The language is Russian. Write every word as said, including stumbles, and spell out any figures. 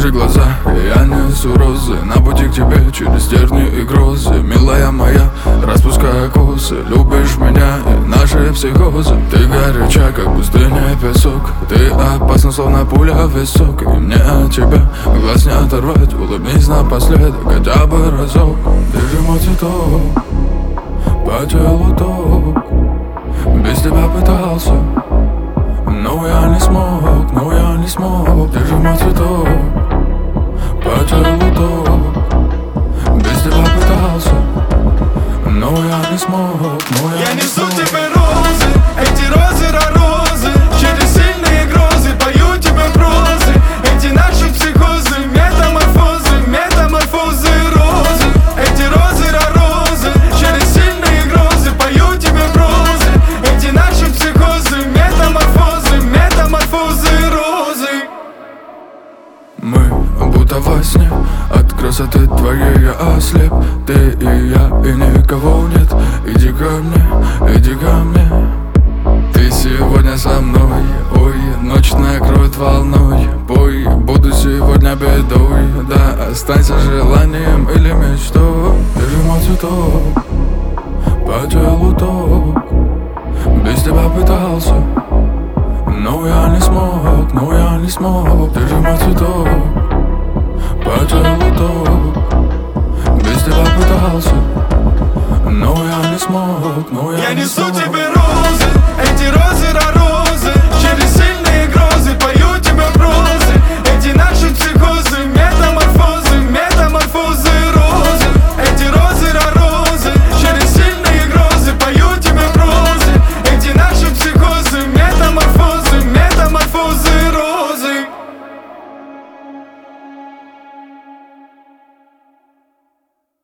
Закрой глаза, я несу розы на пути к тебе через тернии и грозы. Милая моя, распуская косы, любишь меня и наши психозы. Ты горяча, как пустыня и песок. Ты опасна, словно пуля в висок. И мне от тебя глаз не оторвать. Улыбнись напоследок, хотя бы разок. Ты же мой цветок, по телу ток. Без тебя пытался, но я не смог, но я не смог. Ты же мой цветок, по телу ток. Без тебя пытался, но я не смог, но я, я не несу смог. тебе розы, эти розы розы. Через сильные грозы пою тебе прозы. Эти наши психозы, метаморфозы, метаморфозы розы. Эти розы розы. Через сильные грозы пою тебе прозы. Эти наши психозы, метаморфозы, метаморфозы розы. Мы будто во сне, от красоты твоей я ослеп. Ты и я, и никого нет. Иди ко мне, иди ко мне. Ты сегодня со мной, ой, ночь накроет волной. Пой, буду сегодня бедой. Да, останься желанием или мечтой. Ты же мой цветок, по телу ток. Без тебя пытался, но я не смог, но я не смог. Ты же мой цветок, по телу ток. Без тебя пытался, но я не смог, но я, Я не несу смог. тебе